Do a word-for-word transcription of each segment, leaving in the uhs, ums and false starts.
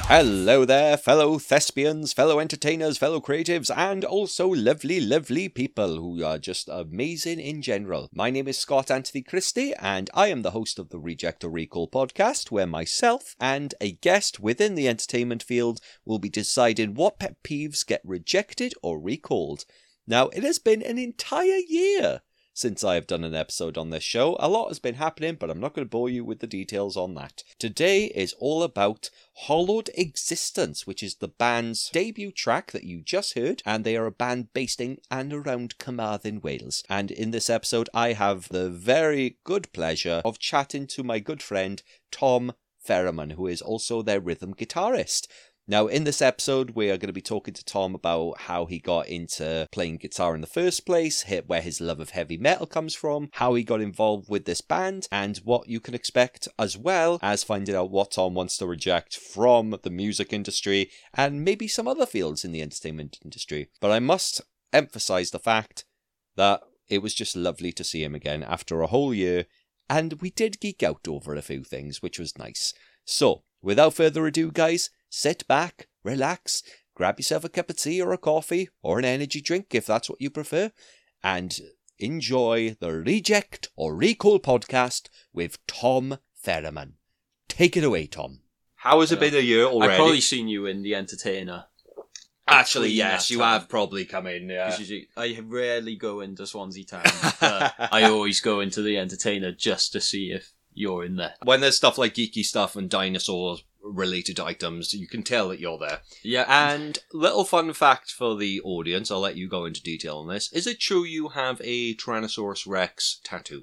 Hello there, fellow thespians, fellow entertainers, fellow creatives, and also lovely, lovely people who are just amazing in general. My name is Scott Anthony Christie, and I am the host of the Reject or Recall podcast, where myself and a guest within the entertainment field will be deciding what pet peeves get rejected or recalled. Now, it has been an entire year since I have done an episode on this show. A lot has been happening, but I'm not going to bore you with the details on that. Today is all about Hollowed Existence, which is the band's debut track that you just heard, and they are a band based in and around Carmarthen, Wales. And in this episode, I have the very good pleasure of chatting to my good friend Tom Ferryman, who is also their rhythm guitarist. Now, in this episode, we are going to be talking to Tom about how he got into playing guitar in the first place, where his love of heavy metal comes from, how he got involved with this band, and what you can expect, as well as finding out what Tom wants to reject from the music industry and maybe some other fields in the entertainment industry. But I must emphasize the fact that it was just lovely to see him again after a whole year, and we did geek out over a few things, which was nice. So, without further ado, guys, sit back, relax, grab yourself a cup of tea or a coffee or an energy drink if that's what you prefer, and enjoy the Reject or Recall podcast with Tom Ferryman. Take it away, Tom. How has it been a year already? I've probably seen you in The Entertainer. Actually, yes, you have probably come in, yeah. Usually, I rarely go into Swansea Town, but I always go into The Entertainer just to see if you're in there. When there's stuff like geeky stuff and dinosaurs related items, you can tell that you're there. Yeah. And little fun fact for the audience, I'll let you go into detail on this. Is it true you have a Tyrannosaurus Rex tattoo?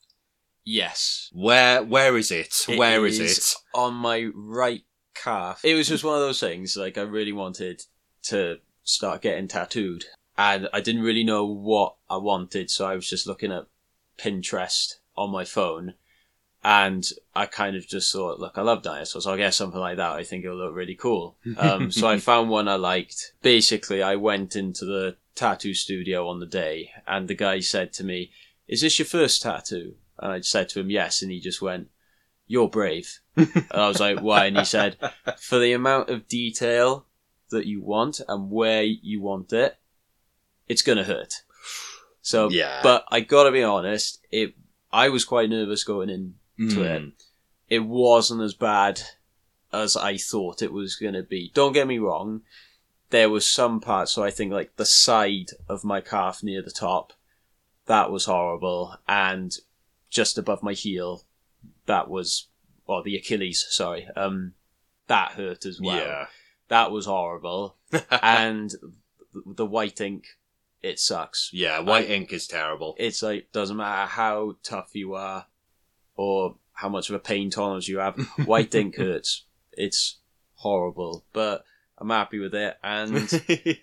Yes. Where where is it? it where is, is it? On my right calf. It was just one of those things, like I really wanted to start getting tattooed. And I didn't really know what I wanted, so I was just looking at Pinterest on my phone. And I kind of just thought, look, I love dinosaurs. I'll get something like that. I think it'll look really cool. Um, so I found one I liked. Basically, I went into the tattoo studio on the day, and the guy said to me, "Is this your first tattoo?" And I said to him, "Yes." And he just went, "You're brave." And I was like, "Why?" And he said, "For the amount of detail that you want and where you want it, it's going to hurt." So, yeah. But I got to be honest, it. I was quite nervous going in. To Mm. it. It wasn't as bad as I thought it was going to be. Don't get me wrong, there was some parts, so I think like the side of my calf near the top, that was horrible, and just above my heel, that was, or the Achilles, sorry, um, that hurt as well. Yeah. That was horrible, and the white ink, it sucks. Yeah, white I, ink is terrible. It's like, doesn't matter how tough you are, or how much of a pain tolerance you have, white ink hurts. It's horrible, but I'm happy with it, and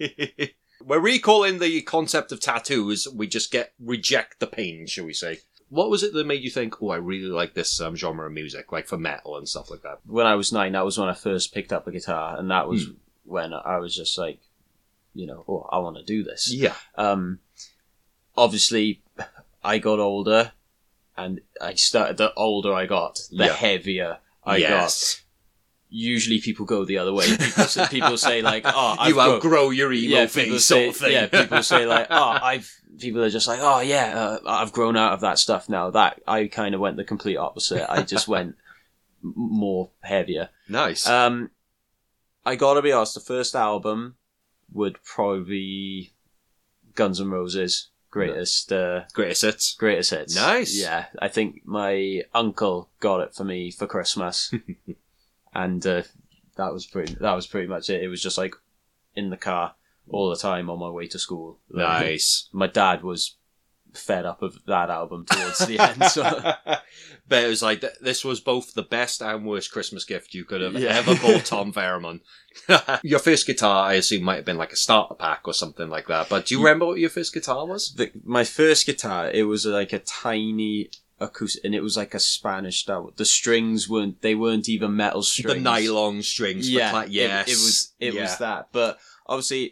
we're recalling the concept of tattoos. We just get reject the pain, shall we say. What was it that made you think, oh, I really like this um, genre of music, like for metal and stuff like that? When I was nine, that was when I first picked up a guitar, and that was mm. when I was just like, you know, oh, I want to do this. Yeah. Um, obviously, I got older, and I started, the older I got, the yeah. heavier I yes. got. Usually people go the other way. People say, people say like, oh, I've you grown. outgrow your emo yeah, phase say, sort of thing. Yeah, people say like, oh, I've, people are just like, oh yeah, uh, I've grown out of that stuff now. That, I kind of went the complete opposite. I just went more heavier. Nice. Um, I gotta be honest, the first album would probably be Guns N' Roses. Greatest, uh, greatest hits. Greatest hits. Nice. Yeah, I think my uncle got it for me for Christmas, and uh, that was pretty. That was pretty much it. It was just like in the car all the time on my way to school. Nice. My dad was fed up of that album towards the end. So. But it was like, this was both the best and worst Christmas gift you could have yeah. ever bought Tom Ferryman. Your first guitar, I assume, might have been like a starter pack or something like that. But do you remember what your first guitar was? The, my first guitar, it was like a tiny acoustic, and it was like a Spanish style. The strings weren't, they weren't even metal strings. The nylon strings. Yeah, cla- yes. It, it was, it yeah. was that. But obviously,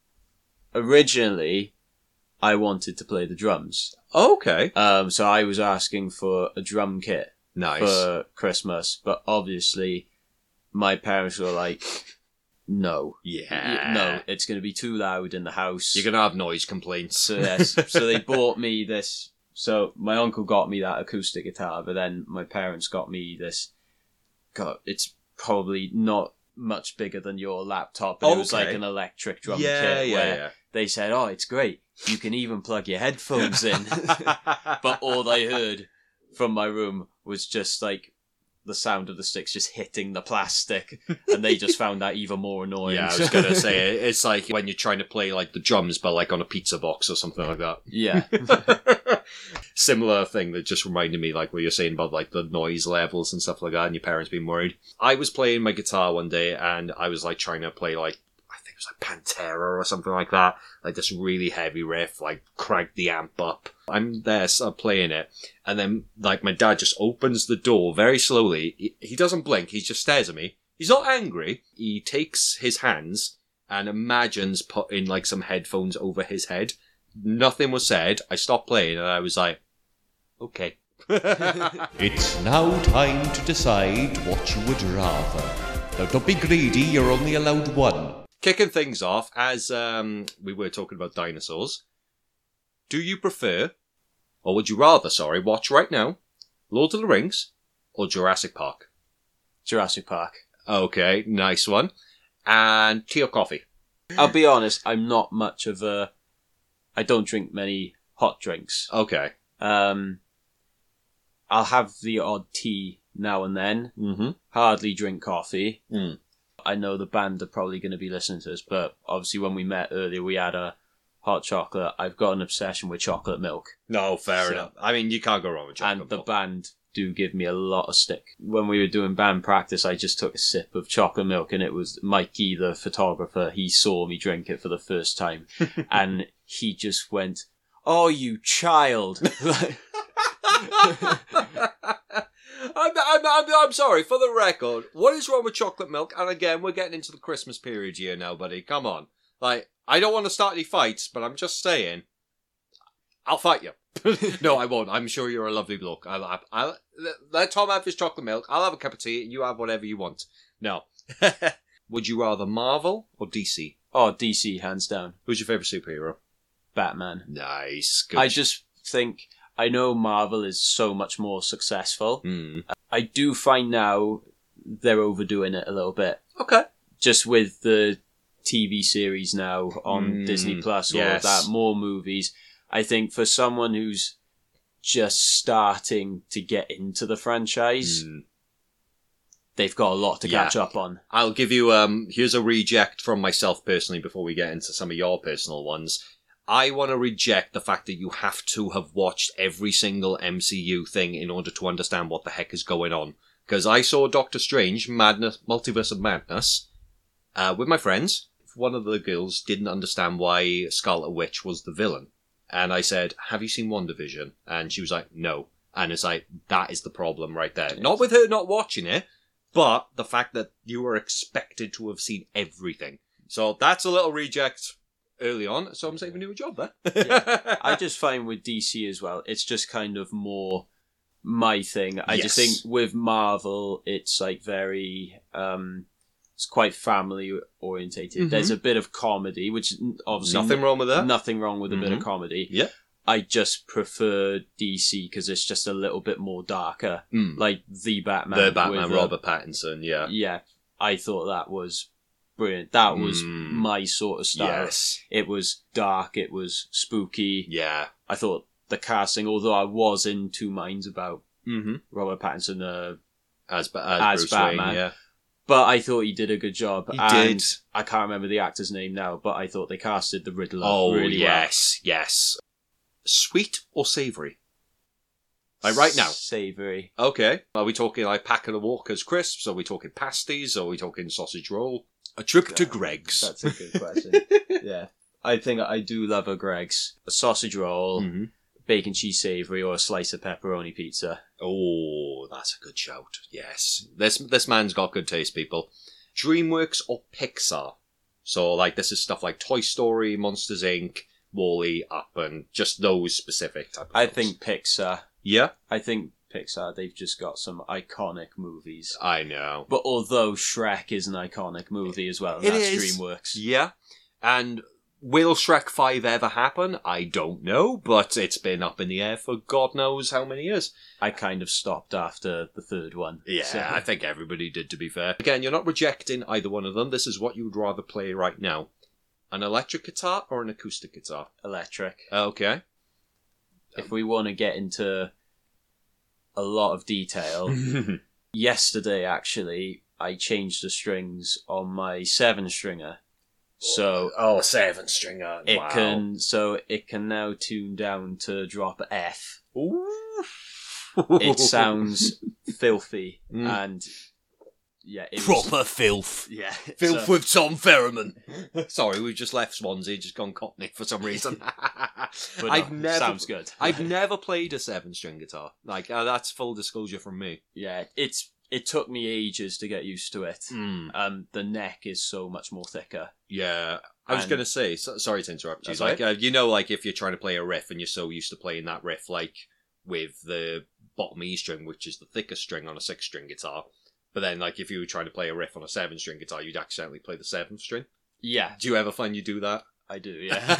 originally, I wanted to play the drums. Okay. Um, so I was asking for a drum kit nice. for Christmas, but obviously my parents were like, no. Yeah. No, it's going to be too loud in the house. You're going to have noise complaints. So, yes, so they bought me this. So my uncle got me that acoustic guitar, but then my parents got me this. God, it's probably not much bigger than your laptop, but Okay. it was like an electric drum yeah, kit yeah, where yeah. they said, oh, it's great. You can even plug your headphones in. But all I heard from my room was just like the sound of the sticks just hitting the plastic, and they just found that even more annoying. Yeah, I was going to say, it's like when you're trying to play like the drums, but like on a pizza box or something like that. Yeah. Similar thing that just reminded me, like what you're saying about like the noise levels and stuff like that, and your parents being worried. I was playing my guitar one day, and I was like trying to play like, I think it was like Pantera or something like that, like this really heavy riff, like crank the amp up. I'm there so playing it, and then like my dad just opens the door very slowly. He, he doesn't blink, he just stares at me. He's not angry. He takes his hands and imagines putting like some headphones over his head. Nothing was said. I stopped playing and I was like, okay. It's now time to decide what you would rather. Now don't be greedy, you're only allowed one. Kicking things off, as um, we were talking about dinosaurs, do you prefer, or would you rather, sorry, watch right now, Lord of the Rings or Jurassic Park? Jurassic Park. Okay, nice one. And tea or coffee? I'll be honest, I'm not much of a... I don't drink many hot drinks. Okay. Um, I'll have the odd tea now and then. Mm-hmm. Hardly drink coffee. Mm. I know the band are probably going to be listening to this, but obviously when we met earlier, we had a hot chocolate. I've got an obsession with chocolate milk. No, fair So- enough. I mean, you can't go wrong with chocolate And the milk. band do give me a lot of stick. When we were doing band practice, I just took a sip of chocolate milk, and it was Mikey, the photographer, he saw me drink it for the first time, and he just went, "Oh, you child." I'm, I'm, I'm, I'm sorry, for the record, what is wrong with chocolate milk? And again, we're getting into the Christmas period here now, buddy. Come on. Like, I don't want to start any fights, but I'm just saying, I'll fight you. No, I won't. I'm sure you're a lovely bloke. I'll, I'll, I'll let Tom have his chocolate milk. I'll have a cup of tea. You have whatever you want. No. Would you rather Marvel or D C? Oh, D C, hands down. Who's your favourite superhero? Batman. Nice. Good. I just think, I know Marvel is so much more successful. Hmm. I do find now they're overdoing it a little bit. Okay. Just with the T V series now on Mm, Disney Plus, all yes. of that, more movies. I think for someone who's just starting to get into the franchise, Hmm. they've got a lot to Yeah. catch up on. I'll give you, um, here's a reject from myself personally before we get into some of your personal ones. I want to reject the fact that you have to have watched every single M C U thing in order to understand what the heck is going on. Because I saw Doctor Strange, Madness, Multiverse of Madness, uh, with my friends. One of the girls didn't understand why Scarlet Witch was the villain. And I said, have you seen WandaVision? And she was like, no. And it's like, that is the problem right there. Yes. Not with her not watching it, but the fact that you were expected to have seen everything. So that's a little reject early on, so I'm saving you a job there. Yeah. I just find with D C as well, it's just kind of more my thing. I just Yes. think with Marvel, it's like very, um, it's quite family orientated. Mhm. There's a bit of comedy, which is obviously Nothing wrong with that. nothing wrong with a bit of Mhm. comedy. Yeah. I just prefer D C because it's just a little bit more darker. Mm. Like the Batman. The Batman, with, uh, Robert Pattinson, yeah. Yeah, I thought that was brilliant. That was Mm. my sort of style. Yes. It was dark. It was spooky. Yeah. I thought the casting, although I was in two minds about Mm-hmm. Robert Pattinson, uh, As, ba- as, As Bruce Batman. Wayne, yeah. but I thought he did a good job. He and did. I can't remember the actor's name now, but I thought they casted the Riddler Oh, really yes, yes. Sweet or savoury? well. Like right now. Savoury. Okay. Are we talking like pack of the Walker's crisps? Are we talking pasties? Are we talking sausage roll? A trip to Greg's. That's a good question. Yeah. I think I do love a Greg's. A sausage roll, Mhm. bacon cheese savoury, or a slice of pepperoni pizza. Oh, that's a good shout. Yes. This this man's got good taste, people. DreamWorks or Pixar? So, like, this is stuff like Toy Story, Monsters, Incorporated, Wall-E, Up, and just those specific type of I films. think Pixar. Yeah? I think Pixar, they've just got some iconic movies. I know. But although Shrek is an iconic movie as well, and It that's is. DreamWorks. Yeah. And will Shrek five ever happen? I don't know, but it's been up in the air for God knows how many years. I kind of stopped after the third one. Yeah, so- I think everybody did, to be fair. Again, you're not rejecting either one of them. This is what you would rather play right now. An electric guitar or an acoustic guitar? Electric. Okay. If we want to get into a lot of detail, yesterday actually I changed the strings on my seven stringer, so oh, seven stringer. it Wow. can so it can now tune down to drop F. Ooh. It sounds filthy Mm. and yeah, it was, filth. yeah, Filth so- with Tom Ferriman. Sorry, we've just left Swansea, just gone Cockney for some reason. but I've no, never, sounds good. I've never played a seven-string guitar. Like uh, that's full disclosure from me. yeah, it's it took me ages to get used to it. Mm. Um, the neck is so much more thicker. Yeah, I was And- going to say. So, sorry to interrupt you. That's Like all uh, you know, like if you're trying to play a riff and you're so used to playing that riff, like with the bottom E string, which is the thickest string on a six-string guitar. But then, like, if you were trying to play a riff on a seven-string guitar, you'd accidentally play the seventh string. Yeah, Do you ever find you do that? I do.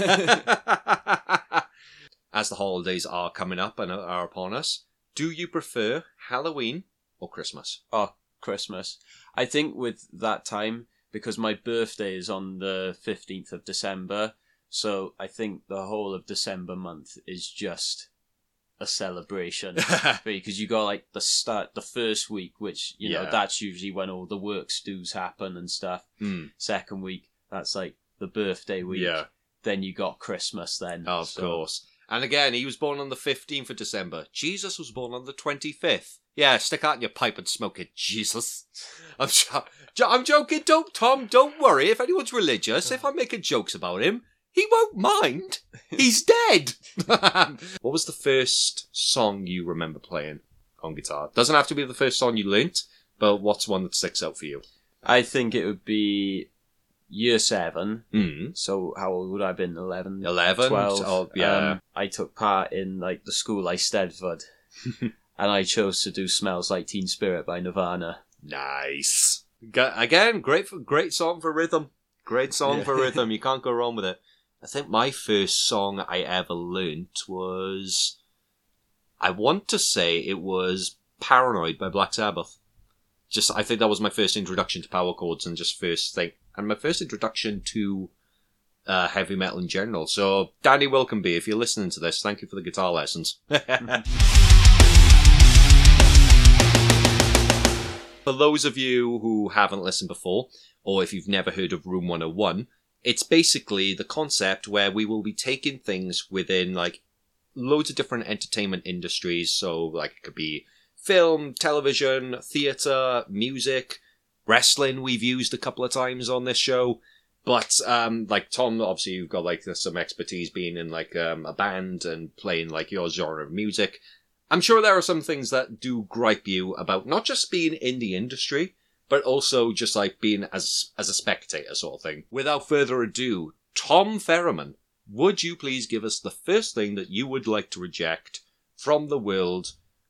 Yeah. As the holidays are coming up and are upon us, do you prefer Halloween or Christmas? Oh, Christmas. I think with that time, because my birthday is on the fifteenth of December, so I think the whole of December month is just a celebration. Because you got like the start, the first week, which, you know, Yeah. that's usually when all the works do's happen and stuff. Hmm. Second week, that's like the birthday week. Yeah. Then you got Christmas then. Of So- course. And again, he was born on the fifteenth of December. Jesus was born on the twenty-fifth. Yeah, stick out in your pipe and smoke it, Jesus. I'm, jo- jo- I'm joking. Don't, Tom, don't worry. If anyone's religious, if I'm making jokes about him, he won't mind. He's dead. What was the first song you remember playing on guitar? Doesn't have to be the first song you learnt, but what's one that sticks out for you? I think it would be year seven. Mm. So how old would I have been? eleven? eleven? twelve. Oh, yeah. Um, I took part in like the school I steadford. And I chose to do Smells Like Teen Spirit by Nirvana. Nice. Ga- Again, great for, great song for rhythm. Great song Yeah. for rhythm. You can't go wrong with it. I think my first song I ever learnt was... I want to say it was Paranoid by Black Sabbath. Just, I think that was my first introduction to power chords and just first thing. And my first introduction to uh, heavy metal in general. So, Danny Wilkenby, if you're listening to this, thank you for the guitar lessons. For those of you who haven't listened before, or if you've never heard of Room one oh one, it's basically the concept where we will be taking things within, like, loads of different entertainment industries. So, like, it could be film, television, theatre, music, wrestling we've used a couple of times on this show. But, um, like, Tom, obviously you've got, like, some expertise being in, like, um, a band and playing, like, your genre of music. I'm sure there are some things that do gripe you about not just being in the industry, but also just like being as as a spectator sort of thing. Without further ado, Tom Ferriman, would you please give us the first thing that you would like to reject from the world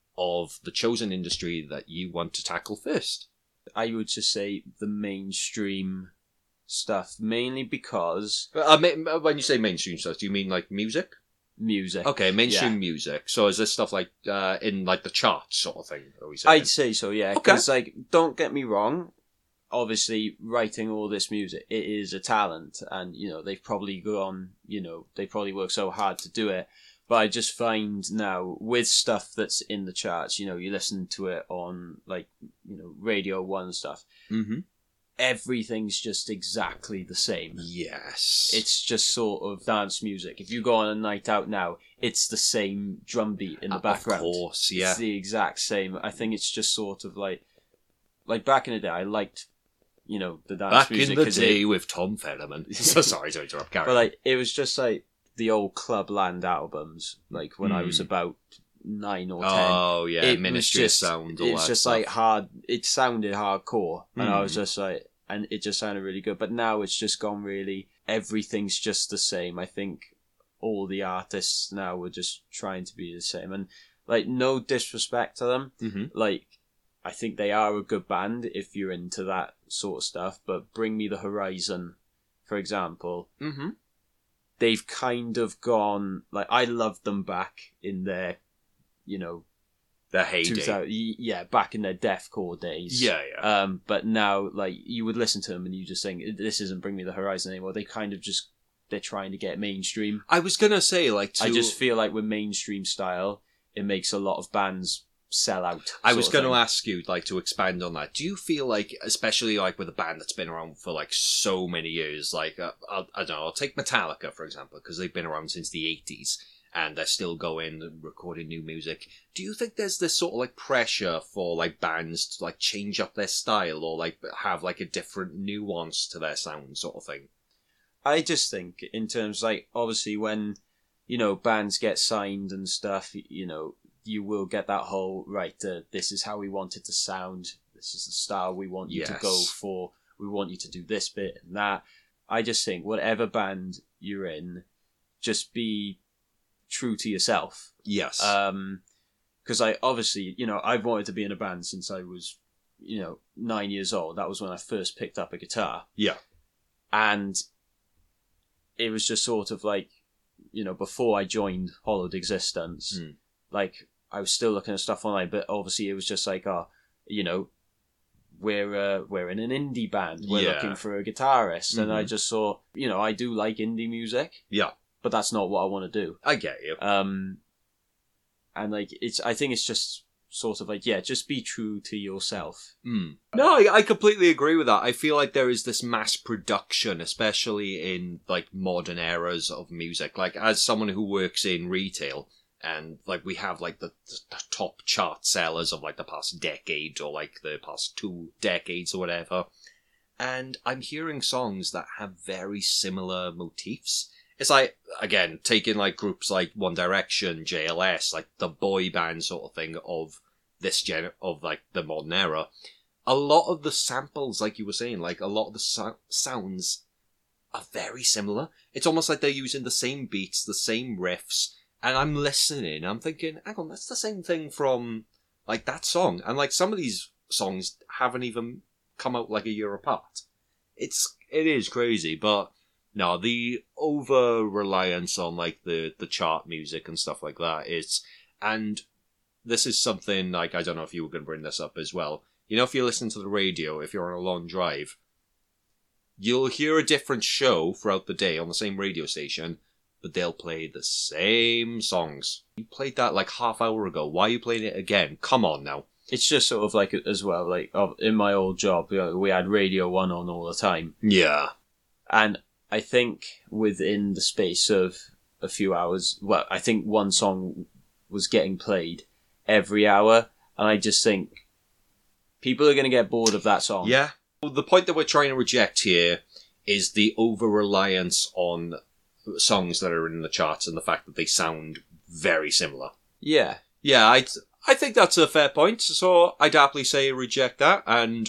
of the chosen industry that you want to tackle first? I would just say the mainstream stuff, mainly because Uh, ma- when you say mainstream stuff, do you mean like music? music. Okay, mainstream Yeah. music. So is this stuff like uh, in like the charts sort of thing? Are we saying? I'd say so, yeah. Okay. Because, like, don't get me wrong. Obviously, writing all this music, it is a talent. And, you know, they've probably gone, you know, they probably work so hard to do it. But I just find now, with stuff that's in the charts, you know, you listen to it on, like, you know, Radio one stuff. Mm-hmm. Everything's just exactly the same. Yes. It's just sort of dance music. If you go on a night out now, it's the same drum beat in the Of background. course, yeah. It's the exact same. I think it's just sort of like, like back in the day, I liked, you know, the dance Back music. in the 'cause day it, with Tom Ferriman. So sorry to interrupt, Gary. but like, it was just like the old Clubland albums, like when I was Hmm. about nine or ten. Oh yeah, It was Ministry just- of Sound. All It's that just stuff. like hard. It sounded hardcore, and I was Hmm. just like, and it just sounded really good. But now it's just gone really. Everything's just the same. I think all the artists now are just trying to be the same, and Like, no disrespect to them. Mm-hmm. Like, I think they are a good band if you're into that sort of stuff. But Bring Me the Horizon, for example, Mm-hmm. they've kind of gone... Like, I loved them back in their, you know... The heyday. two thousand, yeah, back in their deathcore days. Yeah, yeah. Um, but now, like, you would listen to them and you just think, this isn't Bring Me the Horizon anymore. They kind of just... They're trying to get mainstream. I was going to say, like... To... I just feel like with mainstream style, it makes a lot of bands sell out. I was going to ask you, like, to expand on that. Do you feel like, especially, like, with a band that's been around for, like, so many years, like, uh, I'll, I don't know, I'll take Metallica, for example, because they've been around since the eighties, and they're still going and recording new music. Do you think there's this sort of, like, pressure for, like, bands to, like, change up their style or, like, have, like, a different nuance to their sound sort of thing? I just think, in terms, like, obviously when, you know, bands get signed and stuff, you know, you will get that whole, right, uh, this is how we want it to sound, this is the style we want you yes. to go for, we want you to do this bit and that. I just think, whatever band you're in, just be true to yourself. Yes. Um, because I, obviously, you know, I've wanted to be in a band since I was, you know, nine years old. That was when I first picked up a guitar. Yeah. And it was just sort of like, you know, before I joined Hollowed Existence, mm. like, I was still looking at stuff online, but obviously it was just like, oh, you know, we're uh, we're in an indie band, we're yeah. looking for a guitarist, mm-hmm. and I just saw, you know, I do like indie music, yeah, but that's not what I want to do. I get you. Um, and like, it's, I think it's just sort of like, yeah, just be true to yourself. Mm. No, I, I completely agree with that. I feel like there is this mass production, especially in, like, modern eras of music. Like, as someone who works in retail, and, like, we have, like, the, the top chart sellers of, like, the past decade or, like, the past two decades or whatever. And I'm hearing songs that have very similar motifs. It's like, again, taking, like, groups like One Direction, J L S, like, the boy band sort of thing of this gen, of, like, the modern era. A lot of the samples, like you were saying, like, a lot of the so- sounds are very similar. It's almost like they're using the same beats, the same riffs, and I'm listening, I'm thinking, hang on, that's the same thing from, like, that song. And, like, some of these songs haven't even come out, like, a year apart. It's, it is crazy, but, no, the over-reliance on, like, the, the chart music and stuff like that is, and this is something, like, I don't know if you were going to bring this up as well. You know, if you listen to the radio, if you're on a long drive, you'll hear a different show throughout the day on the same radio station, but they'll play the same songs. You played that like half hour ago. Why are you playing it again? Come on now. It's just sort of like, as well, like, in my old job, you know, we had Radio one on all the time. Yeah. And I think within the space of a few hours, well, I think one song was getting played every hour, and I just think people are going to get bored of that song. Yeah. Well, the point that we're trying to reject here is the over-reliance on songs that are in the charts and the fact that they sound very similar. Yeah. Yeah, I I think that's a fair point, so I'd happily say reject that, and...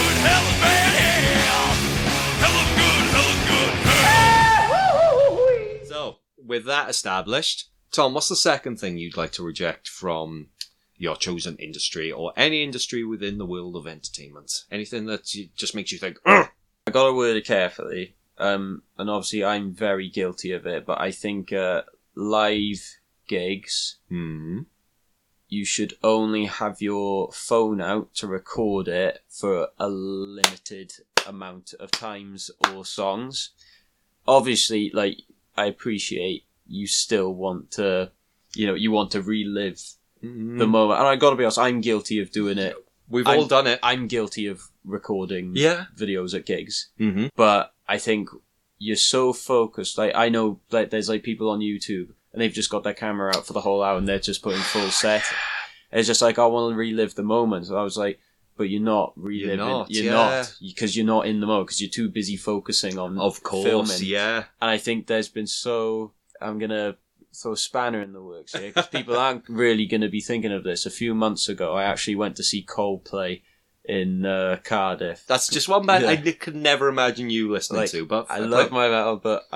So, with that established, Tom, what's the second thing you'd like to reject from your chosen industry, or any industry within the world of entertainment? Anything that you, just makes you think, ugh! I got to word it carefully. Um, and obviously I'm very guilty of it, but I think uh, live gigs, hmm. you should only have your phone out to record it for a limited amount of times or songs. Obviously, like, I appreciate you still want to, you know, you want to relive Mm-hmm. the moment. And I got to be honest, I'm guilty of doing it. We've I'm, all done it. I'm guilty of recording Yeah. videos at gigs. Mm-hmm. But I think you're so focused. Like, I know, like, there's like people on YouTube and they've just got their camera out for the whole hour and they're just putting full set. It's just like, I want to relive the moment. So I was like, but you're not reliving. You're not, You're yeah. not, because you're not in the mode, because you're too busy focusing on Of course, filming. yeah. And I think there's been so, I'm going to throw a spanner in the works here, because people aren't really going to be thinking of this. A few months ago, I actually went to see Coldplay in uh, Cardiff. That's just one band Yeah. I could never imagine you listening Like, to, but I love my metal, but I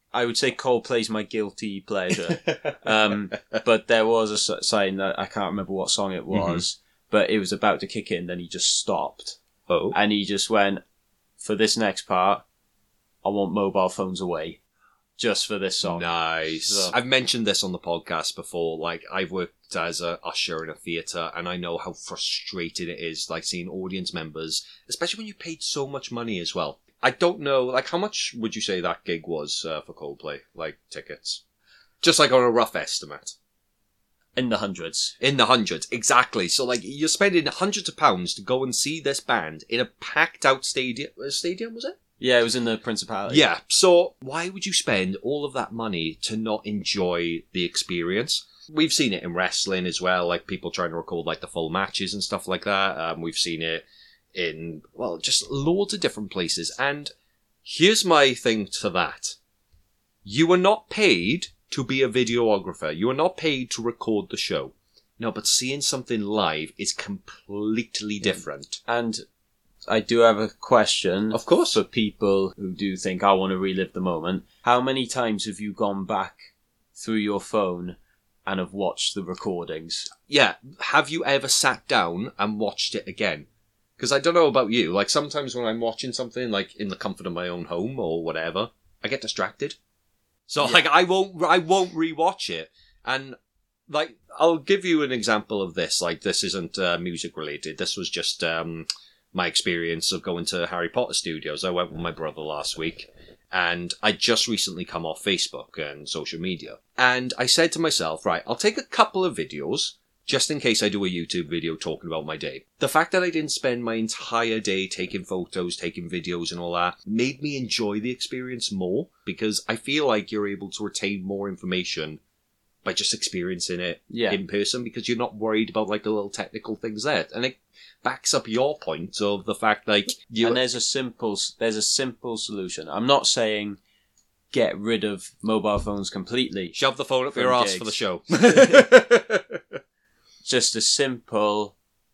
I would say Coldplay's my guilty pleasure. um, but there was a s- sign that I can't remember what song it was, mm-hmm. but it was about to kick in, then he just stopped. Oh. And he just went, for this next part, I want mobile phones away. Just for this song. Nice. So. I've mentioned this on the podcast before. Like, I've worked as a usher in a theatre, and I know how frustrating it is, like, seeing audience members, especially when you paid so much money as well. I don't know, like, how much would you say that gig was uh, for Coldplay? Like, tickets? Just, like, on a rough estimate. In the hundreds. In the hundreds, exactly. So, like, you're spending hundreds of pounds to go and see this band in a packed-out stadium. Stadium, was it? Yeah, it was in the Principality. Yeah, so why would you spend all of that money to not enjoy the experience? We've seen it in wrestling as well, like people trying to record like the full matches and stuff like that. Um, we've seen it in, well, just loads of different places. And here's my thing to that. You are not paid to be a videographer. You are not paid to record the show. No, but seeing something live is completely different. And I do have a question. Of course. For people who do think, I want to relive the moment. How many times have you gone back through your phone and have watched the recordings? Yeah. Have you ever sat down and watched it again? Because I don't know about you. Like, sometimes when I'm watching something, like, in the comfort of my own home or whatever, I get distracted. So, yeah. like, I won't, I won't rewatch it. And, like, I'll give you an example of this. Like, this isn't uh, music related. This was just, um... my experience of going to Harry Potter Studios. I went with my brother last week, and I just recently come off Facebook and social media. And I said to myself, right, I'll take a couple of videos, just in case I do a YouTube video talking about my day. The fact that I didn't spend my entire day taking photos, taking videos and all that, made me enjoy the experience more, because I feel like you're able to retain more information by just experiencing it yeah. in person, because you're not worried about like the little technical things there. And it backs up your point of the fact like you and there's a simple there's a simple solution. I'm not saying get rid of mobile phones completely. Shove the phone up your ass for the show. Just a simple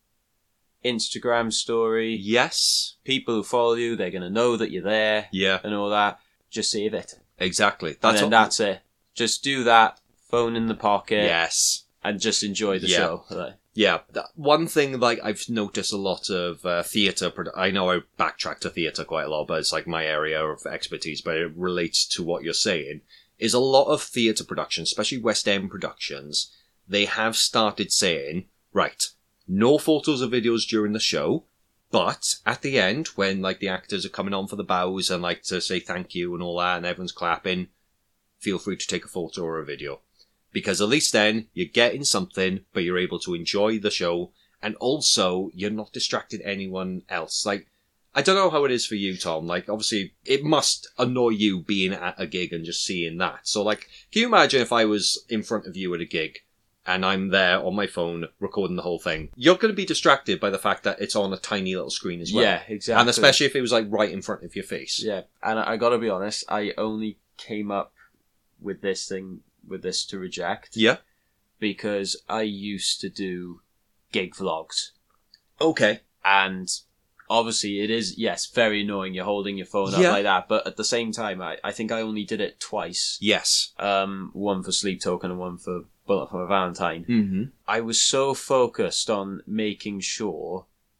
Instagram story. Yes. People who follow you, they're going to know that you're there. Yeah. And all that. Just save it. Exactly. That's and then what... that's it. Just do that. Phone in the pocket. Yes. And just enjoy the yeah. show. Like, yeah. One thing, like, I've noticed a lot of uh, theatre... Produ- I know I backtrack to theatre quite a lot, but it's, like, my area of expertise, but it relates to what you're saying, is a lot of theatre productions, especially West End productions, they have started saying, right, no photos or videos during the show, but at the end, when, like, the actors are coming on for the bows and, like, to say thank you and all that, and everyone's clapping, feel free to take a photo or a video. Because at least then, you're getting something, but you're able to enjoy the show, and also, you're not distracting anyone else. Like, I don't know how it is for you, Tom. Like, obviously, it must annoy you being at a gig and just seeing that. So, like, can you imagine if I was in front of you at a gig, and I'm there on my phone recording the whole thing? You're going to be distracted by the fact that it's on a tiny little screen as well. Yeah, exactly. And especially if it was, like, right in front of your face. Yeah, and I, I gotta be honest, I only came up with this thing... with this to reject. Yeah. Because I used to do gig vlogs. Okay. And obviously it is, yes, very annoying. You're holding your phone yeah. up like that. But at the same time, I, I think I only did it twice. Yes. Um, one for Sleep Token and one for Bullet for a Valentine. Mm-hmm. I was so focused on making sure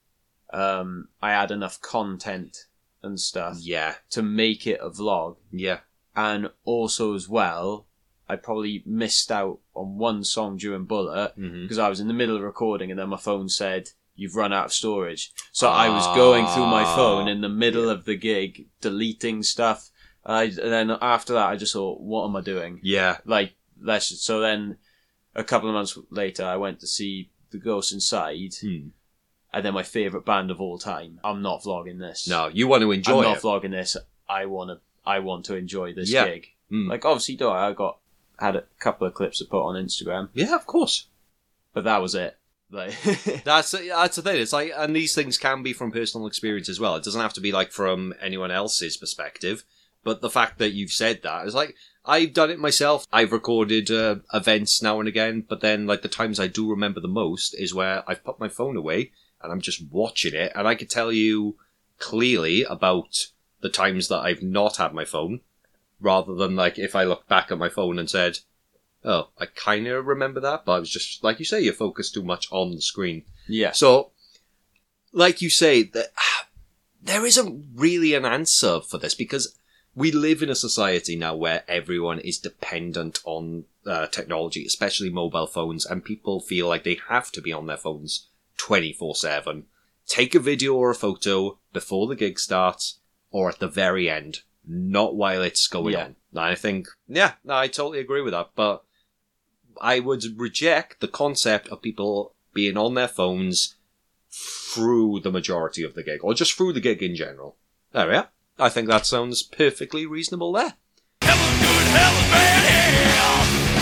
um, I had enough content and stuff. Yeah. To make it a vlog. Yeah. And also as well, I probably missed out on one song during Bullet because mm-hmm. I was in the middle of recording and then my phone said, you've run out of storage. So ah, I was going through my phone in the middle yeah. of the gig, deleting stuff. I, and then after that, I just thought, what am I doing? Yeah. Like, let's, so then a couple of months later, I went to see The Ghost Inside. Hmm. And then my favourite band of all time. I'm not vlogging this. No, you want to enjoy it. I'm not vlogging this. I want to, I want to enjoy this yeah. gig. Mm. Like, obviously, do I? I got, had a couple of clips to put on Instagram. Yeah, of course. But that was it. Like that's that's the thing. It's like, and these things can be from personal experience as well. It doesn't have to be like from anyone else's perspective. But the fact that you've said that is like, I've done it myself. I've recorded uh, events now and again, but then like the times I do remember the most is where I've put my phone away and I'm just watching it, and I could tell you clearly about the times that I've not had my phone rather than like if I looked back at my phone and said, oh, I kind of remember that, but I was just, like you say, you're focused too much on the screen. Yeah. So, like you say, that there isn't really an answer for this because we live in a society now where everyone is dependent on uh, technology, especially mobile phones, and people feel like they have to be on their phones twenty-four seven. Take a video or a photo before the gig starts or at the very end, not while it's going Yeah. on. And I think, yeah, no, I totally agree with that, but I would reject the concept of people being on their phones through the majority of the gig, or just through the gig in general. There we are. I think that sounds perfectly reasonable there. Hella good, hella bad, yeah.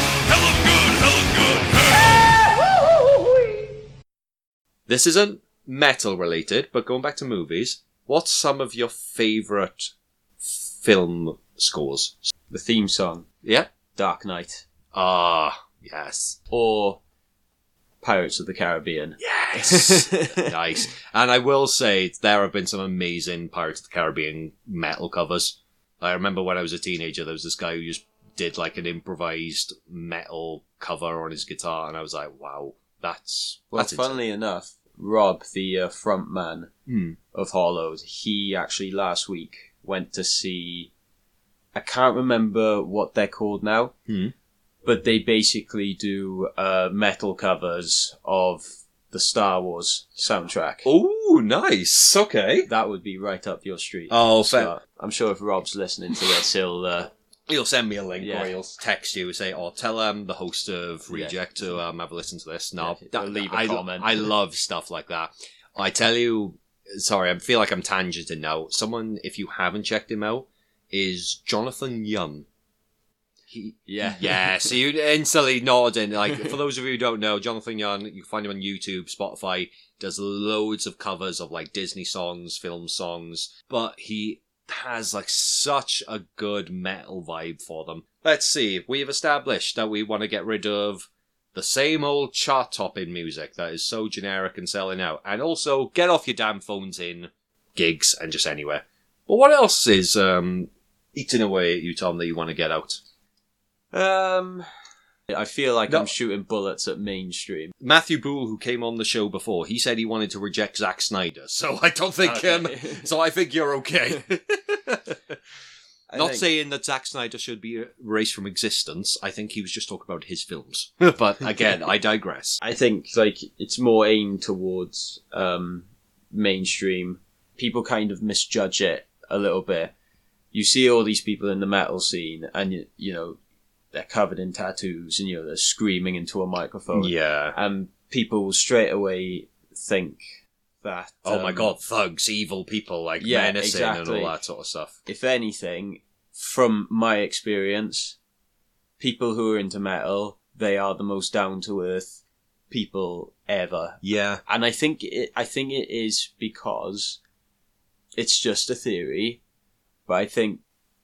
Hella good, hella good, hey. This isn't metal related, but going back to movies, what's some of your favourite film scores? The theme song, Yeah? Dark Knight, Ah, yes. or Pirates of the Caribbean. Yes! Nice. And I will say, there have been some amazing Pirates of the Caribbean metal covers. I remember when I was a teenager, there was this guy who just did like an improvised metal cover on his guitar, and I was like, wow, that's... Well, that's insane. funnily enough, Rob, the uh, front man Hmm. of Hollowed, he actually last week went to see... I can't remember what they're called now, Hmm. but they basically do uh, metal covers of the Star Wars soundtrack. Oh, nice. Okay. That would be right up your street. Oh, fair. Scott. I'm sure if Rob's listening to this, he'll... Uh, He'll send me a link, Yeah. or he'll text you and say, "Oh, tell um, the host of Reject to um, have a listen to this." No, Yeah, or leave a I, comment. I love stuff like that. I tell you, sorry, I feel like I'm tangenting now. Someone, if you haven't checked him out, is Jonathan Young. He, yeah. yeah, so you instantly nodding. Like, for those of you who don't know, Jonathan Young, you can find him on YouTube, Spotify, does loads of covers of like Disney songs, film songs, but he has like such a good metal vibe for them. Let's see, we've established that we want to get rid of the same old chart topping music that is so generic and selling out, and also get off your damn phones in gigs and just anywhere. But what else is um, eating away at you, Tom, that you want to get out? Um, I feel like No. I'm shooting bullets at mainstream. Matthew Boole, who came on the show before, he said he wanted to reject Zack Snyder, so I don't think, Okay. um, so I think you're okay. I Not think- saying that Zack Snyder should be erased from existence. I think he was just talking about his films. But again, I digress. I think like it's more aimed towards um, mainstream. People kind of misjudge it a little bit. You see all these people in the metal scene, and you, you know they're covered in tattoos, and you know they're screaming into a microphone, Yeah. and people straight away think that. Oh my um, god, thugs, evil people, like Yeah, menacing exactly. and all that sort of stuff. If anything, from my experience, people who are into metal, they are the most down to earth people ever. Yeah. And I think it, I think it is because it's just a theory, but I think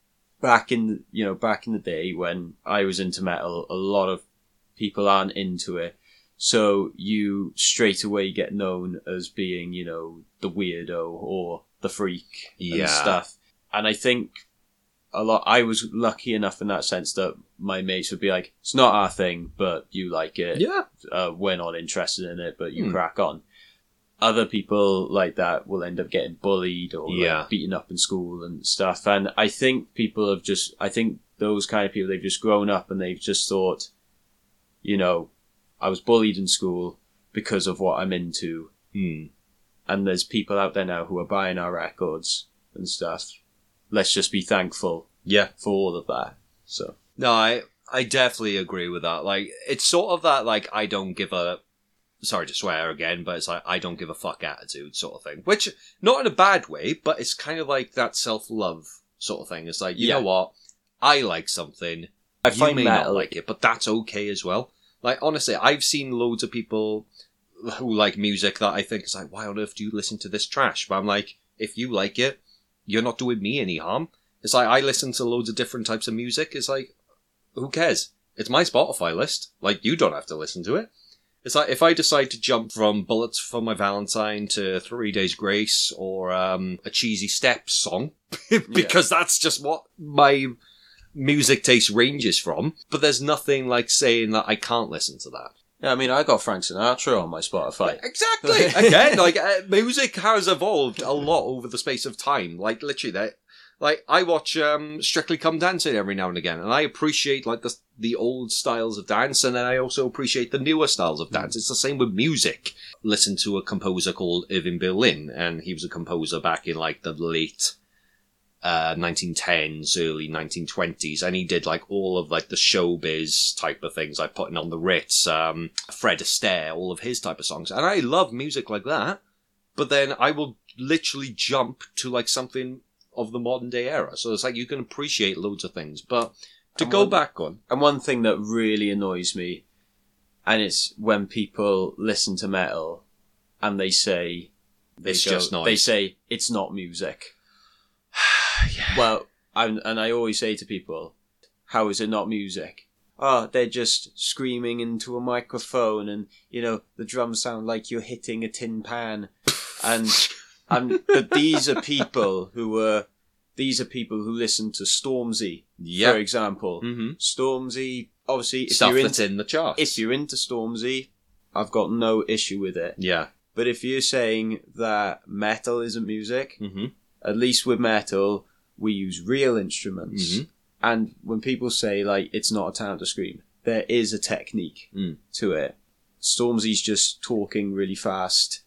back in, you know, back in the day when I was into metal, a lot of people aren't into it. So you straight away get known as being, you know, the weirdo or the freak Yeah. and stuff. And I think a lot, I was lucky enough in that sense that my mates would be like, it's not our thing, but you like it. Yeah. Uh, we're not interested in it, but you Hmm. crack on. Other people like that will end up getting bullied or like, Yeah. beaten up in school and stuff. And I think people have just, I think those kind of people, they've just grown up and they've just thought, you know, I was bullied in school because of what I'm into. Hmm. And there's people out there now who are buying our records and stuff. Let's just be thankful Yeah. for all of that. So, No, I I definitely agree with that. Like, it's sort of that, like, I don't give a... Sorry to swear again, but it's like, I don't give a fuck attitude sort of thing. Which, not in a bad way, but it's kind of like that self-love sort of thing. It's like, you Yeah. know what? I like something. I You find may not metal like it, but that's okay as well. Like, honestly, I've seen loads of people who like music that I think is like, why on earth do you listen to this trash? But I'm like, if you like it, you're not doing me any harm. It's like, I listen to loads of different types of music. It's like, who cares? It's my Spotify list. Like, you don't have to listen to it. It's like, if I decide to jump from Bullets for My Valentine to Three Days Grace or um, a cheesy Steps song, because that's just what my music taste ranges from, but there's nothing like saying that I can't listen to that. Yeah, I mean, I got Frank Sinatra on my Spotify. Exactly. Again, like uh, music has evolved a lot over the space of time. Like literally, that. Like I watch um, Strictly Come Dancing every now and again, and I appreciate like the the old styles of dance, and then I also appreciate the newer styles of dance. It's the same with music. Listen to a composer called Irving Berlin, and he was a composer back in like the late uh, nineteen tens, early nineteen twenties, and he did like all of like the showbiz type of things, like Putting on the Ritz, um, Fred Astaire, all of his type of songs, and I love music like that. But then I will literally jump to like something of the modern day era. So it's like you can appreciate loads of things. But to and go one, back on... And one thing that really annoys me, and it's when people listen to metal and they say... They It's go, just noise. They say, it's not music. yeah. Well, I'm, and I always say to people, how is it not music? Oh, they're just screaming into a microphone and, you know, the drums sound like you're hitting a tin pan. And... Um, but these are people who were, these are people who listen to Stormzy, Yep. for example. Mm-hmm. Stormzy, obviously, if Stuff you're, that's into, in the charts. if you're into Stormzy, I've got no issue with it. Yeah. But if you're saying that metal isn't music, Mm-hmm. at least with metal, we use real instruments. Mhm. And when people say, like, it's not a time to scream, there is a technique Mm. to it. Stormzy's just talking really fast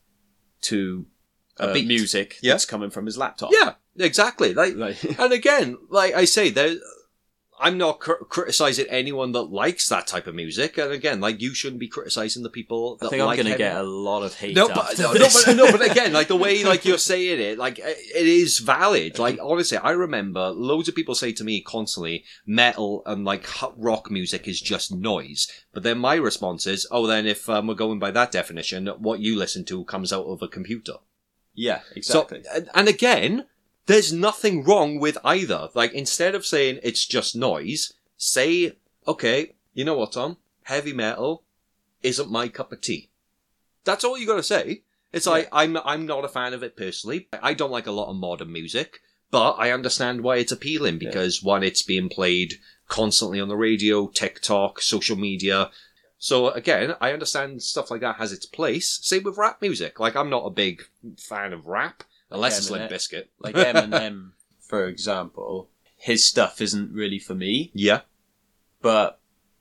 to A uh, beat. music Yeah. that's coming from his laptop. Yeah, exactly. Like, Like, and again, like I say, there, I'm not cr- criticizing anyone that likes that type of music. And again, like you shouldn't be criticizing the people that I think like I'm going to heavy- get a lot of hate No, after but, no, no, this. but, no, but again, like the way like you're saying it, like it is valid. Like honestly, I remember loads of people say to me constantly, metal and like hot rock music is just noise. But then my response is, oh, then if um, we're going by that definition, what you listen to comes out of a computer. Yeah, exactly. So, and- and again, there's nothing wrong with either. Like instead of saying it's just noise, say, okay, you know what, Tom? Heavy metal isn't my cup of tea. That's all you got to say. It's like I'm I'm not a fan of it personally. I don't like a lot of modern music, but I understand why it's appealing because one, it's being played constantly on the radio, TikTok, social media. So again, I understand stuff like that has its place. Same with rap music. Like I'm not a big fan of rap unless it's Limp Eminem. Bizkit. Like Eminem, for example, his stuff isn't really for me, Yeah. but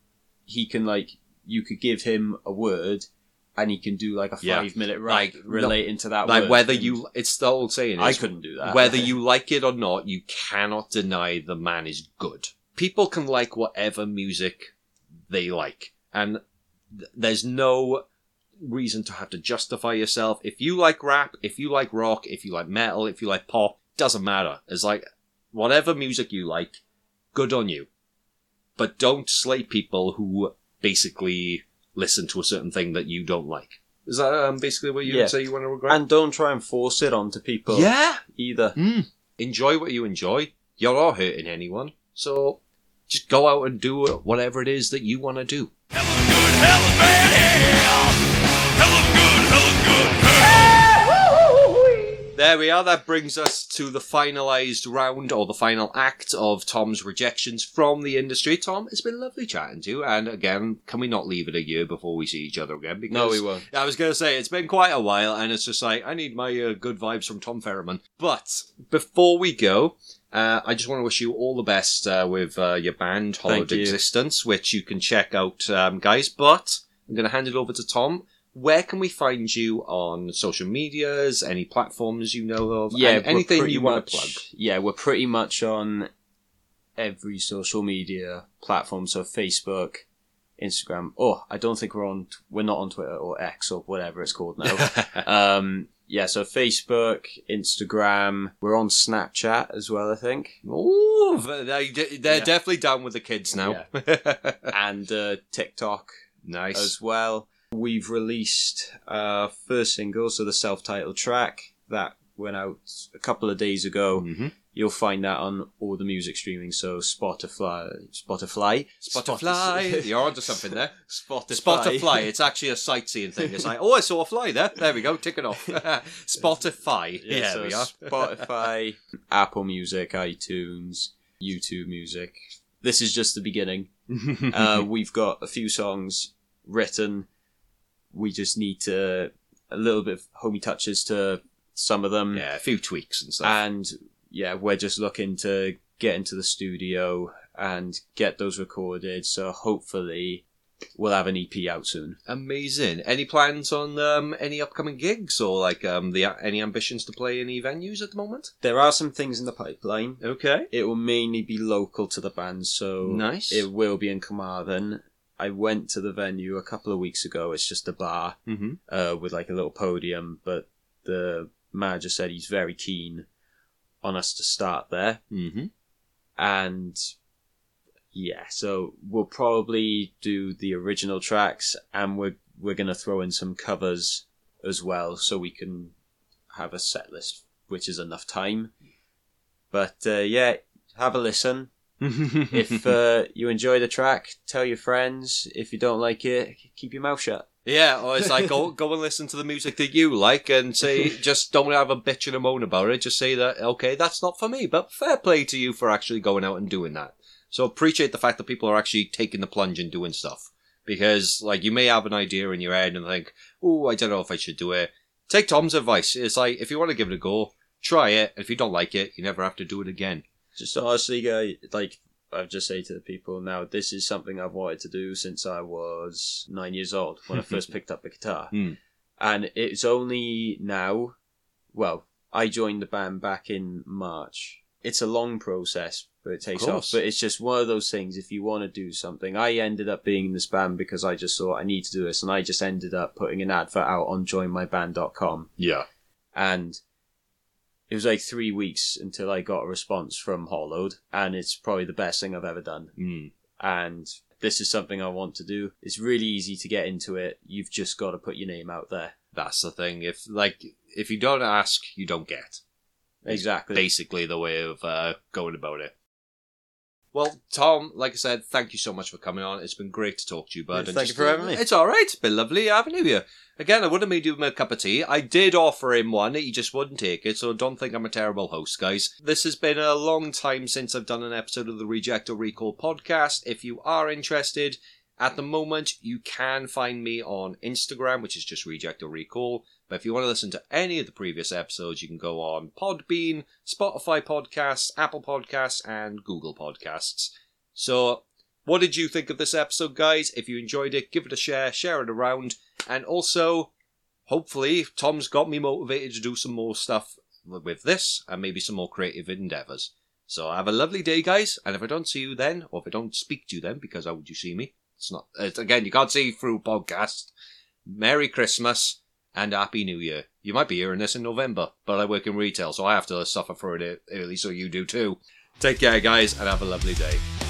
he can, like, you could give him a word and he can do like a Yeah. five minute rap Like, relating to that Like word. whether And you, it's the old saying. I is, couldn't do that. Whether you like it or not, you cannot deny the man is good. People can like whatever music they like. And th- there's no reason to have to justify yourself. If you like rap, if you like rock, if you like metal, if you like pop, doesn't matter. It's like, whatever music you like, good on you. But don't slay people who basically listen to a certain thing that you don't like. Is that um, basically what you Yeah. would say you want to regret? And don't try and force it onto people yeah! either. Mm. Enjoy what you enjoy. You're not hurting anyone. So just go out and do whatever it is that you want to do. Hell is good, hell is bad, hell. Hell is good, hell is good, hell. There we are. That brings us to the finalised round or the final act of Tom's rejections from the industry. Tom, it's been lovely chatting to you. And again, can we not leave it a year before we see each other again? Because No, we won't. I was going to say, it's been quite a while and it's just like, I need my uh, good vibes from Tom Ferriman. But before we go, uh, I just want to wish you all the best uh, with uh, your band, Hollowed Thank you. Existence, which you can check out, um, guys. But I'm going to hand it over to Tom. Where can we find you on social medias, any platforms you know of, Yeah, and we're anything pretty you want to much- plug? Yeah, we're pretty much on every social media platform. So Facebook, Instagram. Oh, I don't think we're on. We're not on Twitter or X or whatever it's called now. um, yeah, so Facebook, Instagram. We're on Snapchat as well, I think, Ooh, they, they're Yeah. definitely down with the kids now. and uh, TikTok Nice. as well. We've released our first single, so the self-titled track that went out a couple of days ago. Mm-hmm. You'll find that on all the music streaming, so Spotify, Spotify, Spotify. You're onto something there. Spotify, Spotify. It's actually a sightseeing thing. It's like, oh, I saw a fly there. There we go. Tick it off. Spotify. Yeah, Yeah, so we are. Spotify, Apple Music, iTunes, YouTube Music, this is just the beginning. uh, we've got a few songs written. We just need to a little bit of homey touches to some of them. Yeah, a few tweaks and stuff. And yeah, we're just looking to get into the studio and get those recorded. So hopefully we'll have an E P out soon. Amazing. Any plans on um, any upcoming gigs or like um, the any ambitions to play any venues at the moment? There are some things in the pipeline. Okay. It will mainly be local to the band, so Nice. It will be in Carmarthen. I went to the venue a couple of weeks ago. It's just a bar Mm-hmm. uh, with like a little podium, but the manager said he's very keen on us to start there. Mm-hmm. And yeah, so we'll probably do the original tracks, and we're we're gonna throw in some covers as well, so we can have a set list, which is enough time. But uh, yeah, have a listen. If uh, you enjoy the track, tell your friends. If you don't like it, keep your mouth shut. Yeah, or it's like, go go and listen to the music that you like and say, just don't have a bitch and a moan about it. Just say that, okay, that's not for me, but fair play to you for actually going out and doing that. So appreciate the fact that people are actually taking the plunge and doing stuff. Because, like, you may have an idea in your head and think, oh, I don't know if I should do it. Take Tom's advice. It's like, if you want to give it a go, try it. If you don't like it, you never have to do it again. Just honestly, guy, like I've just say to the people now, this is something I've wanted to do since I was nine years old when I first picked up the guitar, Mm. and it's only now. Well, I joined the band back in March. It's a long process, but it takes off. course. But it's just one of those things. If you want to do something, I ended up being in this band because I just thought I need to do this, and I just ended up putting an advert out on join my band dot com, Yeah. and it was like three weeks until I got a response from Hollowed, and it's probably the best thing I've ever done. Mm. And this is something I want to do. It's really easy to get into it. You've just got to put your name out there. That's the thing. If, like, if you don't ask, you don't get. Exactly. Basically the way of uh, going about it. Well, Tom, like I said, thank you so much for coming on. It's been great to talk to you, bud. Yeah, And thank just- you for having me. It's all right. It's been lovely having you here. Again, I would have made him a cup of tea. I did offer him one. He just wouldn't take it, so don't think I'm a terrible host, guys. This has been a long time since I've done an episode of the Reject or Recall podcast. If you are interested, at the moment, you can find me on Instagram, which is just Reject or Recall. But if you want to listen to any of the previous episodes, you can go on Podbean, Spotify Podcasts, Apple Podcasts, and Google Podcasts. So, what did you think of this episode, guys? If you enjoyed it, give it a share, share it around, and also, hopefully, Tom's got me motivated to do some more stuff with this, and maybe some more creative endeavours. So, have a lovely day, guys, and if I don't see you then, or if I don't speak to you then, because how would you see me? It's not, it's, again, you can't see through podcast. Merry Christmas, and Happy New Year. You might be hearing this in November, but I work in retail, so I have to suffer for it early, so you do too. Take care, guys, and have a lovely day.